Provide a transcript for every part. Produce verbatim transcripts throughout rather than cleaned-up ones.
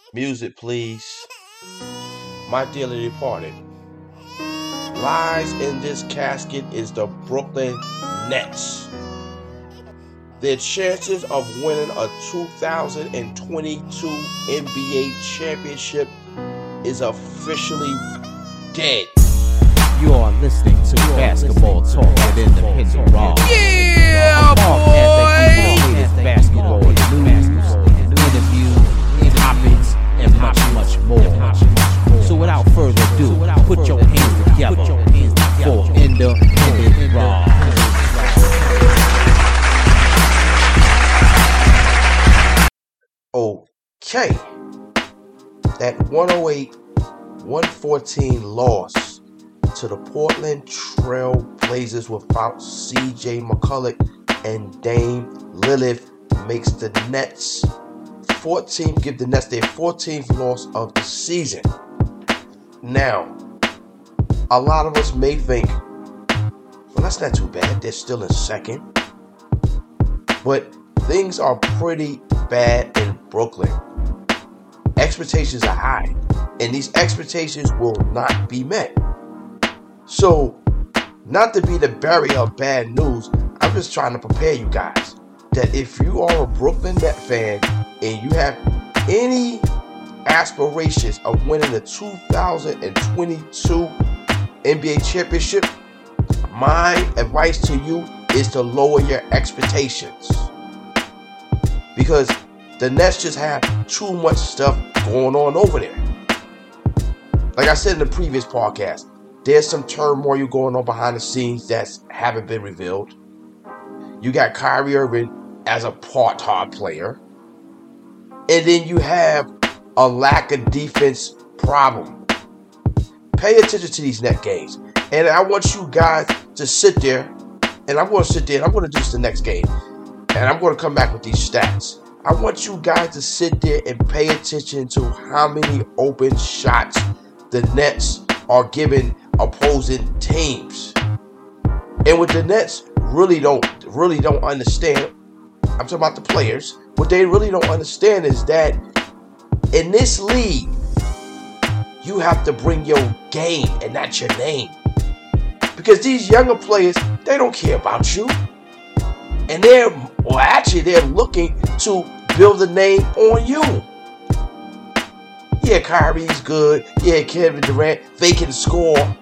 Music, please. My dearly departed. Lies in this casket is the Brooklyn Nets. Their chances of winning a two thousand twenty-two N B A championship is officially dead. You are listening to you Basketball Talk with Independent Rob. Yeah, boy! Basketball news, interviews, topics, and much, much more. So without further ado, put your hands together for Independent Rob. Okay, that one oh eight one fourteen loss to the Portland Trail Blazers without C J McCollum and Dame Lillard makes the Nets fourteenth, give the Nets their fourteenth loss of the season. Now, a lot of us may think, well, that's not too bad. They're still in second. But things are pretty bad in Brooklyn. Expectations are high, and these expectations will not be met. So, not to be the bearer of bad news, I'm just trying to prepare you guys that if you are a Brooklyn Net fan and you have any aspirations of winning the two thousand twenty-two N B A championship, my advice to you is to lower your expectations. Because the Nets just have too much stuff going on over there. Like I said in the previous podcast, there's some turmoil going on behind the scenes that haven't been revealed. You got Kyrie Irving as a part-time player. And then you have a lack of defense problem. Pay attention to these net games. And I want you guys to sit there, and I'm going to sit there, and I'm going to do this the next game. And I'm going to come back with these stats. I want you guys to sit there and pay attention to how many open shots the Nets are giving opposing teams. And what the Nets really don't really don't understand, I'm talking about the players, what they really don't understand is that in this league, you have to bring your game and not your name. Because these younger players, they don't care about you. And they're, well, actually, they're looking to build a name on you. Yeah, Kyrie's good. Yeah, Kevin Durant, they can score.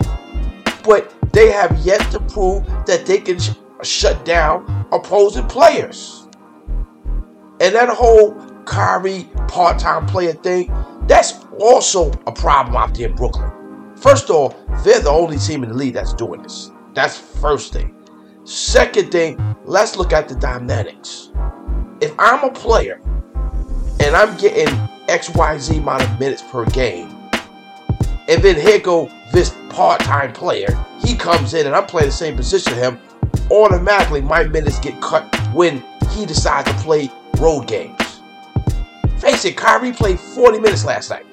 But they have yet to prove that they can sh- shut down opposing players. And that whole Kyrie part-time player thing, that's also a problem out there in Brooklyn. First off, they're the only team in the league that's doing this. That's first thing. Second thing, let's look at the dynamics. If I'm a player and I'm getting X Y Z amount of minutes per game, and then here go this part-time player, he comes in and I'm playing the same position as him, automatically my minutes get cut when he decides to play road games. Face it, Kyrie played forty minutes last night.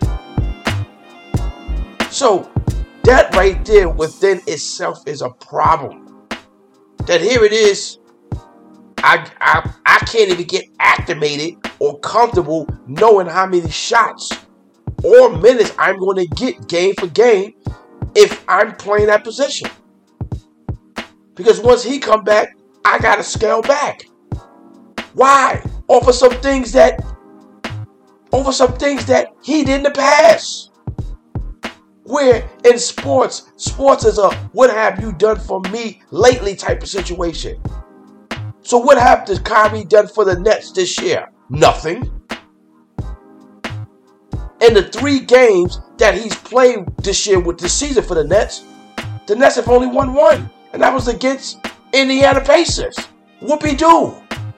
So that right there within itself is a problem. That here it is, I, I I can't even get acclimated or comfortable knowing how many shots or minutes I'm going to get game for game if I'm playing that position. Because once he come back, I got to scale back. Why? Over some things that, over some things that he did in the past. Where in sports, sports is a what have you done for me lately type of situation. So what have the Kyrie done for the Nets this year? Nothing. In the three games that he's played this year with the season for the Nets, the Nets have only won one. And that was against Indiana Pacers. Whoopie-doo.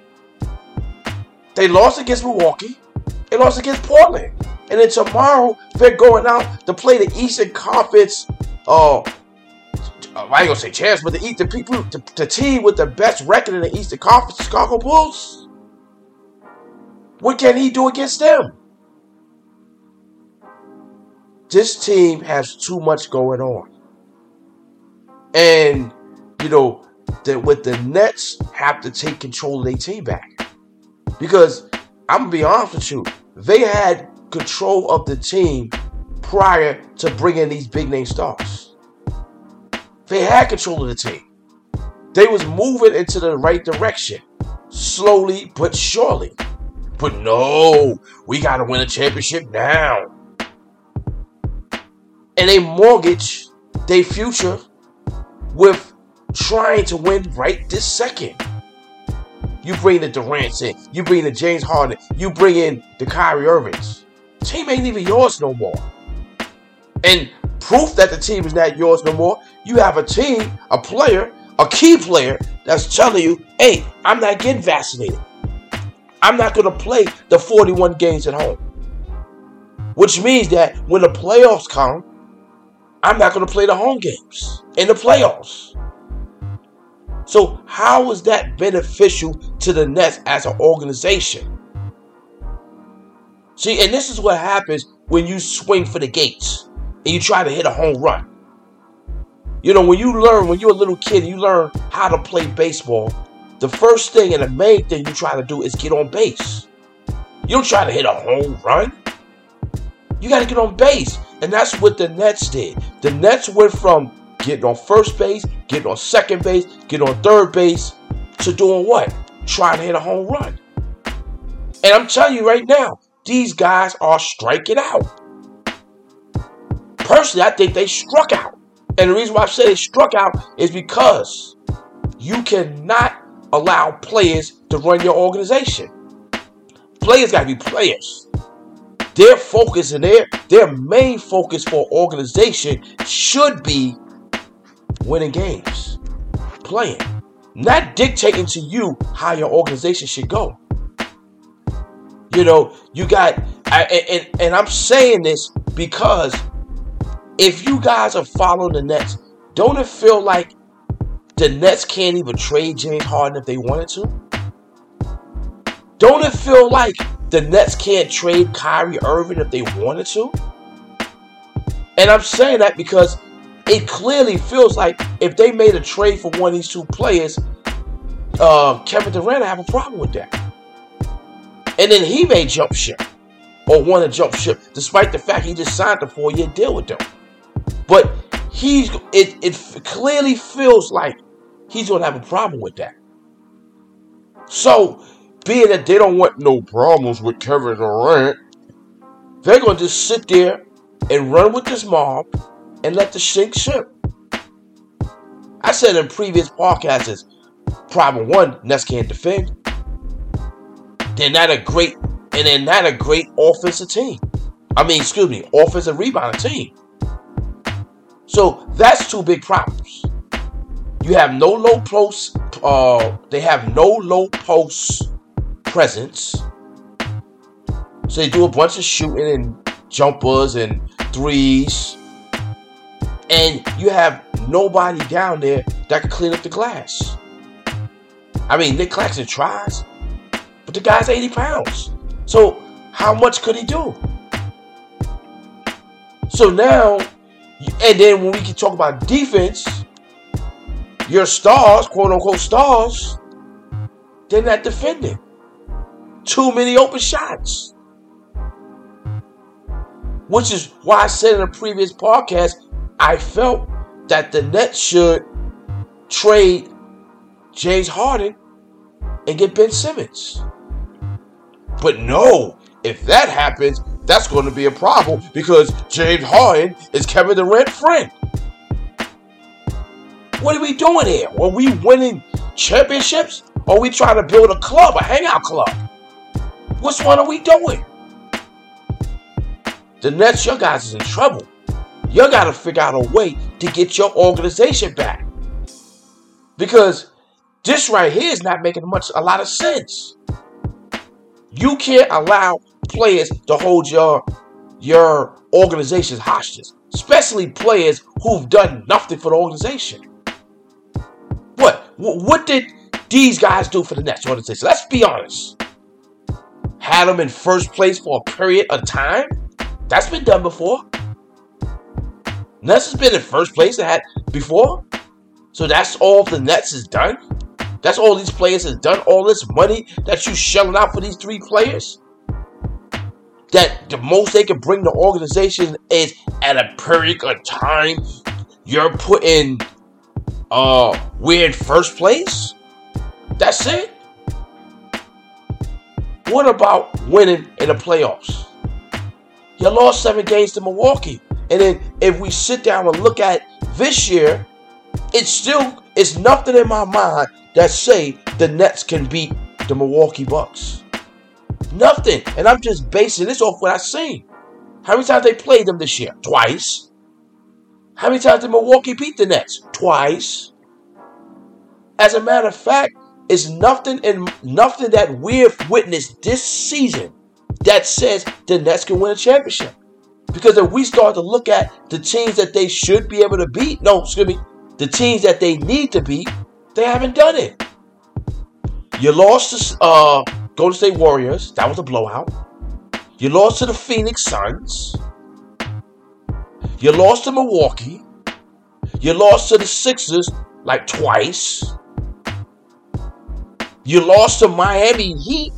They lost against Milwaukee. They lost against Portland. And then tomorrow, they're going out to play the Eastern Conference, uh, I ain't going to say chance, but the, the, people, the, the team with the best record in the Eastern Conference, Chicago Bulls. What can he do against them? This team has too much going on. And, you know, that with the Nets have to take control of their team back. Because, I'm going to be honest with you, they had control of the team prior to bringing these big name stars. They had control of the team. They was moving into the right direction, slowly but surely. But no, we got to win a championship now. And they mortgage their future with trying to win right this second. You bring the Durant in, you bring the James Harden, you bring in the Kyrie Irvings. The team ain't even yours no more. And proof that the team is not yours no more, you have a team, a player, a key player that's telling you, hey, I'm not getting vaccinated. I'm not going to play the forty-one games at home. Which means that when the playoffs come, I'm not going to play the home games in the playoffs. So how is that beneficial to the Nets as an organization? See, and this is what happens when you swing for the gates and you try to hit a home run. You know, when you learn, when you're a little kid, you learn how to play baseball. The first thing and the main thing you try to do is get on base. You don't try to hit a home run. You got to get on base. And that's what the Nets did. The Nets went from getting on first base, getting on second base, getting on third base, to doing what? Trying to hit a home run. And I'm telling you right now, these guys are striking out. Personally, I think they struck out. And the reason why I say they struck out is because you cannot allow players to run your organization. Players got to be players. Their focus and their, their main focus for organization should be winning games, playing, not dictating to you how your organization should go. You know, you got, I, and, and I'm saying this because if you guys are following the Nets, don't it feel like the Nets can't even trade James Harden if they wanted to? Don't it feel like the Nets can't trade Kyrie Irving if they wanted to? And I'm saying that because it clearly feels like if they made a trade for one of these two players, uh, Kevin Durant would have a problem with that. And then he may jump ship or want to jump ship despite the fact he just signed a four-year deal with them. But he's it, it clearly feels like he's going to have a problem with that. So, being that they don't want no problems with Kevin Durant, they're going to just sit there and run with this mob and let the sink ship. I said in previous podcasts, problem one, Nets can't defend. They're not a great, and they're not a great offensive team. I mean, excuse me, offensive rebounding team. So that's two big problems. You have no low post. Uh, they have no low post presence. So they do a bunch of shooting and jumpers and threes. And you have nobody down there that can clean up the glass. I mean, Nick Claxton tries, but the guy's eighty pounds. So how much could he do? So now, and then when we can talk about defense, your stars, quote unquote stars, they're not defending. Too many open shots. Which is why I said in a previous podcast, I felt that the Nets should trade James Harden and get Ben Simmons. But no, if that happens, that's going to be a problem because James Harden is Kevin Durant's friend. What are we doing here? Are we winning championships? Or are we trying to build a club, a hangout club? Which one are we doing? The Nets, your guys is in trouble. You got to figure out a way to get your organization back. Because this right here is not making much, a lot of sense. You can't allow players to hold your, your organizations hostage. Especially players who've done nothing for the organization. What? What did these guys do for the Nets organization? Let's be honest. Had them in first place for a period of time? That's been done before. Nets has been in first place that had before. So that's all the Nets has done. That's all these players has done. All this money that you shelling out for these three players. that the most they can bring the organization is at a period of time you're putting uh we're in first place? That's it? What about winning in the playoffs? You lost seven games to Milwaukee. And then if we sit down and look at this year, it's still it's nothing in my mind that say the Nets can beat the Milwaukee Bucks. Nothing. And I'm just basing this off what I've seen. How many times they played them this year? Twice. How many times did Milwaukee beat the Nets? Twice. As a matter of fact, it's nothing in nothing that we've witnessed this season that says the Nets can win a championship. Because if we start to look at the teams that they should be able to beat, no, excuse me, the teams that they need to beat, they haven't done it. You lost to uh, Golden State Warriors. That was a blowout. You lost to the Phoenix Suns. You lost to Milwaukee. You lost to the Sixers like twice. You lost to Miami Heat.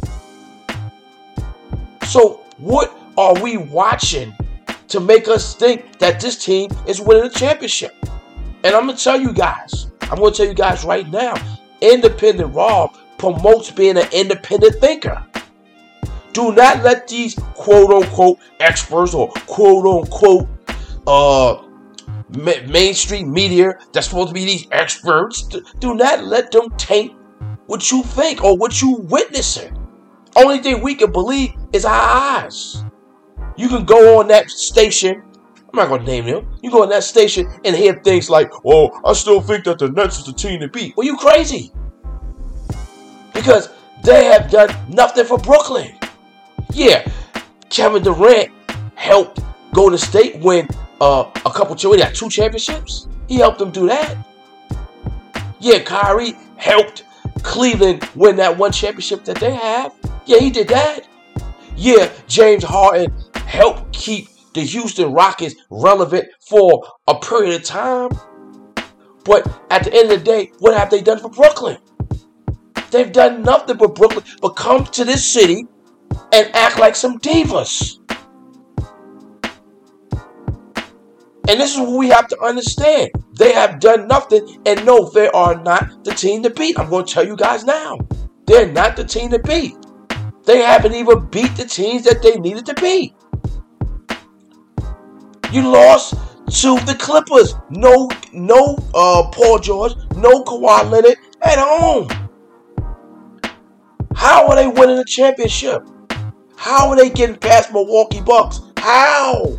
So what are we watching to make us think that this team is winning a championship? And I'm going to tell you guys, I'm going to tell you guys right now, Independent Rob promotes being an independent thinker. Do not let these quote-unquote experts or quote-unquote uh, ma- mainstream media that's supposed to be these experts, do not let them taint what you think or what you witnessing. Only thing we can believe is our eyes. You can go on that station, I'm not going to name them, you go on that station and hear things like, well, I still think that the Nets is the team to beat. Well, you crazy. Because they have done nothing for Brooklyn. Yeah, Kevin Durant helped Golden State win uh, a couple, he had two championships. He helped them do that. Yeah, Kyrie helped Cleveland win that one championship that they have. Yeah, he did that. Yeah, James Harden helped keep the Houston Rockets relevant for a period of time. But at the end of the day, what have they done for Brooklyn? They've done nothing but Brooklyn, but come to this city and act like some divas. And this is what we have to understand. They have done nothing, and no, they are not the team to beat. I'm going to tell you guys now. They're not the team to beat. They haven't even beat the teams that they needed to beat. You lost to the Clippers. No, no uh, Paul George, no Kawhi Leonard at home. How are they winning a championship? How are they getting past Milwaukee Bucks? How?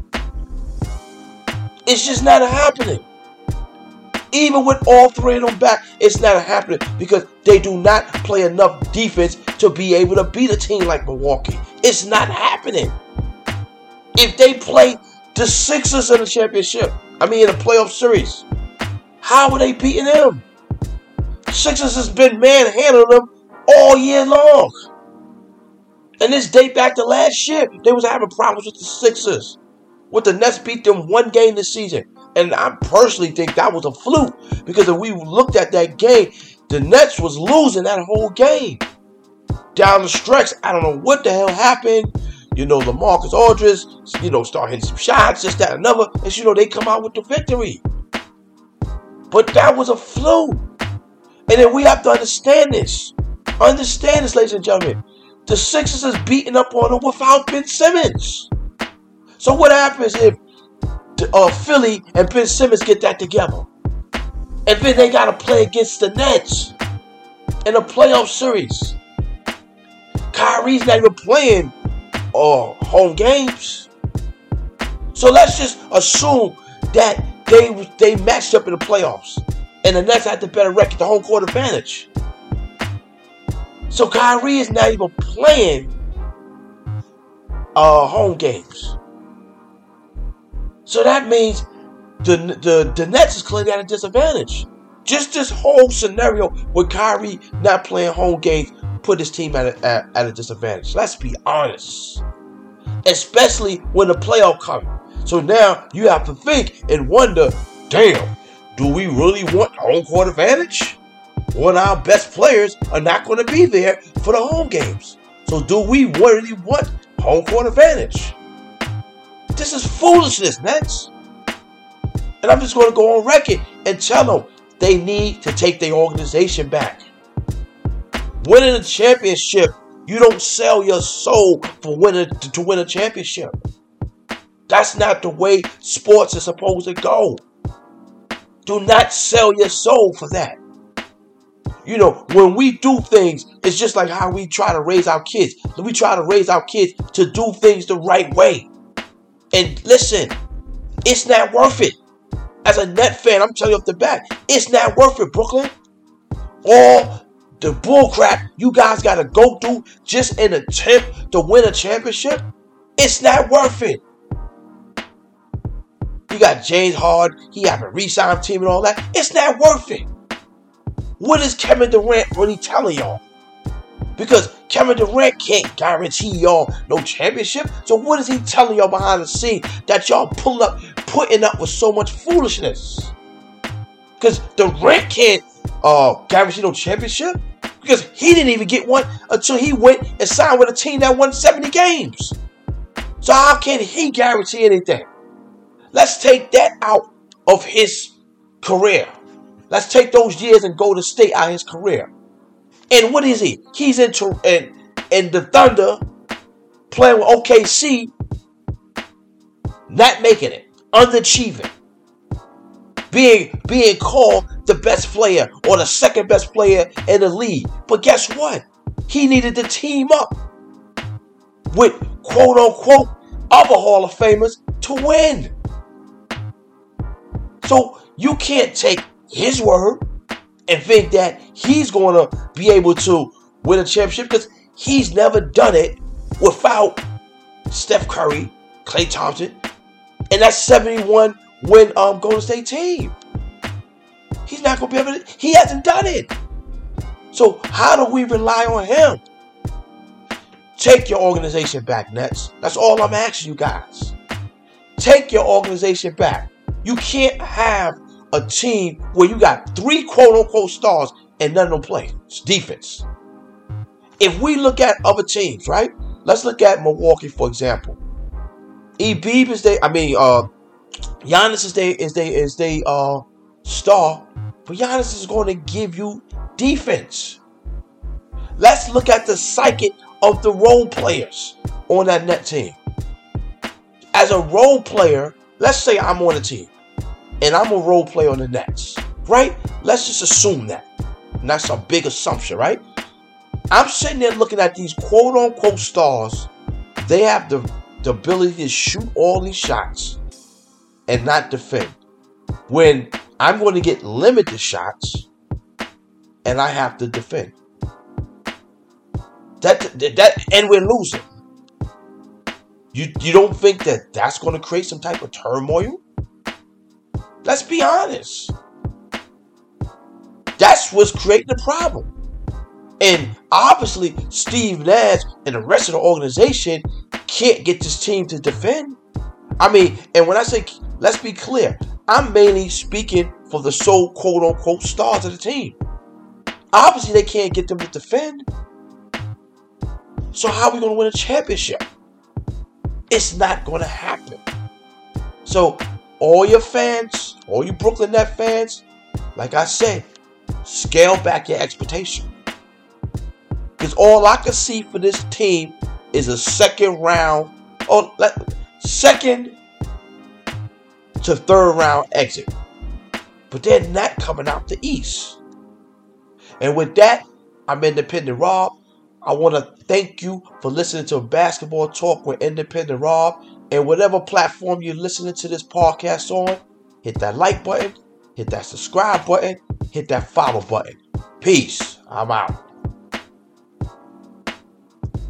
It's just not happening. Even with all three of them back, it's not happening because they do not play enough defense to be able to beat a team like Milwaukee. It's not happening. If they play the Sixers in the championship, I mean in the playoff series, how are they beating them? Sixers has been manhandling them all year long. And this date back to last year, they was having problems with the Sixers. With the Nets beat them one game this season. And I personally think that was a fluke. Because if we looked at that game, the Nets was losing that whole game. Down the stretch, I don't know what the hell happened. You know, LaMarcus Aldridge, you know, start hitting some shots, this, that, another. And, you know, they come out with the victory. But that was a fluke. And then we have to understand this. Understand this, ladies and gentlemen. The Sixers is beating up on them without Ben Simmons. So what happens if uh, Philly and Ben Simmons get that together? And then they got to play against the Nets in a playoff series. Kyrie's not even playing uh, home games. So let's just assume that they, they matched up in the playoffs. And the Nets had the better record, the home court advantage. So Kyrie is not even playing uh, home games. So that means the, the, the Nets is clearly at a disadvantage. Just this whole scenario with Kyrie not playing home games put his team at a, at, at a disadvantage. Let's be honest. Especially when the playoff comes. So now you have to think and wonder, damn, do we really want home court advantage? When our best players are not going to be there for the home games. So do we really want home court advantage. This is foolishness, Nets. And I'm just going to go on record and tell them they need to take their organization back. Winning a championship, you don't sell your soul for winning to, to win a championship. That's not the way sports is supposed to go. Do not sell your soul for that. You know, when we do things, it's just like how we try to raise our kids. We try to raise our kids to do things the right way. And listen, it's not worth it. As a Net fan, I'm telling you off the bat, it's not worth it, Brooklyn. All the bullcrap you guys got to go through just in an attempt to win a championship, it's not worth it. You got James Harden, he have a re-sign team and all that. It's not worth it. What is Kevin Durant really telling y'all? Because Kevin Durant can't guarantee y'all no championship. So what is he telling y'all behind the scene that y'all pull up, putting up with so much foolishness? Because Durant can't uh, guarantee no championship. Because he didn't even get one until he went and signed with a team that won seventy games. So how can he guarantee anything? Let's take that out of his career. Let's take those years and go to State out of his career. And what is he? He's into in, in the Thunder, playing with O K C, not making it, underachieving, being being called the best player or the second best player in the league. But guess what? He needed to team up with quote unquote other Hall of Famers to win. So you can't take his word and think that he's going to be able to win a championship, because he's never done it without Steph Curry, Klay Thompson, and that seventy-one win um, Golden State team. He's not going to be able to. He hasn't done it. So how do we rely on him? Take your organization back, Nets. That's all I'm asking you guys. Take your organization back. You can't have a team where you got three quote-unquote stars and none of them play. It's defense. If we look at other teams, right? Let's look at Milwaukee, for example. Embiid is they, I mean, uh, Giannis is they is they is they uh star, but Giannis is going to give you defense. Let's look at the psyche of the role players on that net team. As a role player, let's say I'm on a team and I'm a role player on the Nets, right? Let's just assume that. And that's a big assumption, right? I'm sitting there looking at these quote-unquote stars. They have the, the ability to shoot all these shots and not defend. When I'm going to get limited shots and I have to defend. That, that, that and we're losing. You, you don't think that that's going to create some type of turmoil? Let's be honest. That's what's creating the problem. And obviously, Steve Nash and the rest of the organization can't get this team to defend. I mean, and when I say, let's be clear, I'm mainly speaking for the so quote-unquote stars of the team. Obviously, they can't get them to defend. So how are we going to win a championship? It's not going to happen. So all your fans, all you Brooklyn Nets fans, like I said, scale back your expectation. Because all I can see for this team is a second round, or second to third round exit. But they're not coming out the East. And with that, I'm Independent Rob. I want to thank you for listening to Basketball Talk with Independent Rob. And whatever platform you're listening to this podcast on, hit that like button, hit that subscribe button, hit that follow button. Peace. I'm out.